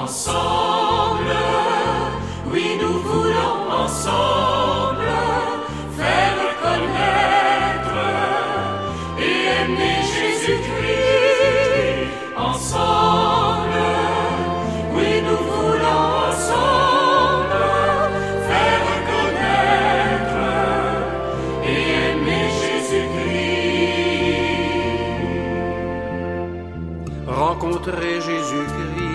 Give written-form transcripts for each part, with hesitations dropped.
Ensemble, oui, nous voulons ensemble faire connaître et aimer Jésus-Christ. Ensemble, oui, nous voulons ensemble faire connaître et aimer Jésus-Christ. Rencontrer Jésus-Christ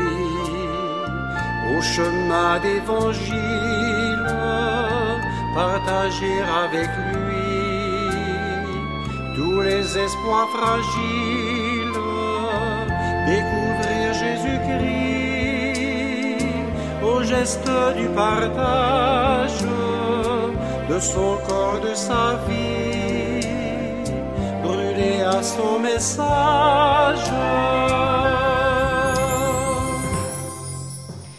au chemin d'évangile, partager avec lui tous les espoirs fragiles, découvrir Jésus-Christ au geste du partage de son corps, de sa vie, brûler à son message.